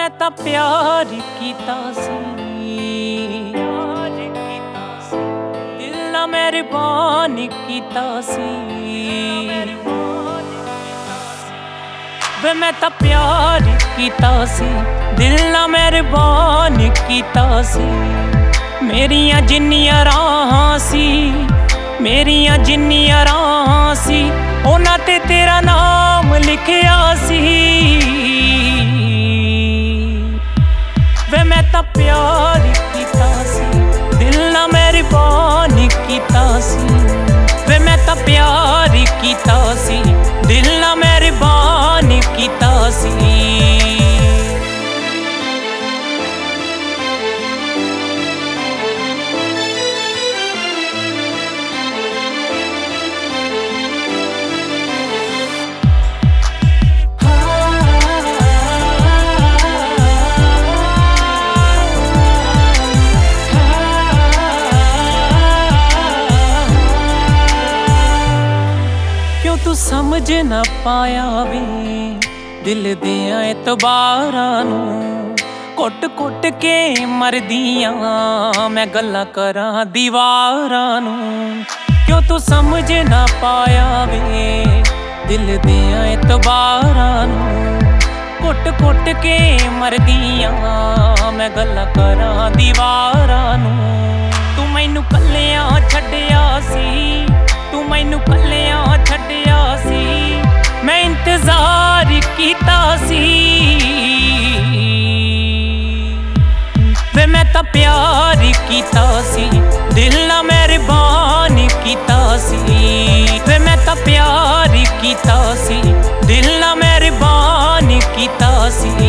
मैं तां प्यार कीता सी, दिल ना मेहरबान कीता सी। वे मैं तां प्यार कीता सी, दिल ना मेहरबान कीता सी। मेरियां जिन्नियां राहां सी, मेरियां जिन्नियां राहां सी, उन्हां ते तेरा नाम लिखिया सी। वे मैं तां प्यार कीता सी, दिल ना मेहरबान कीता सी। वे मैं तां प्यार कीता सी, दिल ना मेहरबान कीता सी। तू समझ ना पाया वे दिल दियां एतबारां नूं, कुट कुट के मरदियां मैं गल्लां करां दीवारां नूं। क्यों तू समझ ना पाया वे दिल दियां एतबारां नूं, कुट कुट के मरदियां मैं गल्लां करां दीवारां नूं। तू मैनू कल्लियां छड्डिया सी, तू मैनू कल्लियां छड्डिया सी, मैं इंतजार कीता सी। वे मैं तां प्यार कीता सी, दिल ना मेहरबान कीता सी। वे मैं तां प्यार कीता सी, दिल ना मेहरबान कीता सी।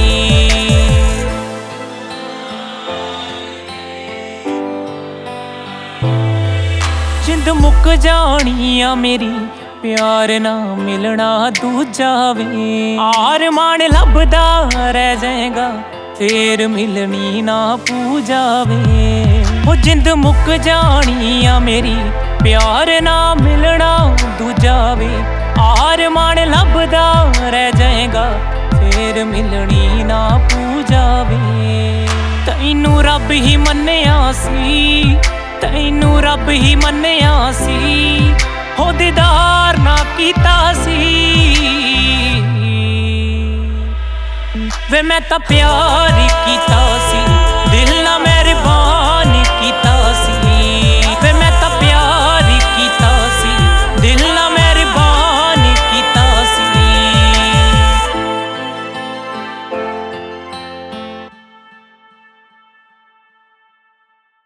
जिंद मुक जानी आ मेरी, प्यार ना मिलना दूजा वे। आरमान लभदा रह जाएगा, फिर मिलनी ना पूजा वे। वो जिंद मुक जानी आ मेरी, प्यार ना मिलना दूजा वे। आरमान लभदा रह जाएगा, फिर मिलनी ना पूजा वे। तैनू रब ही मन्निया सी, तैनू रब ही मन्निया सी, हो दीदार ना कीता सी। वे मैं तां प्यार कीता सी,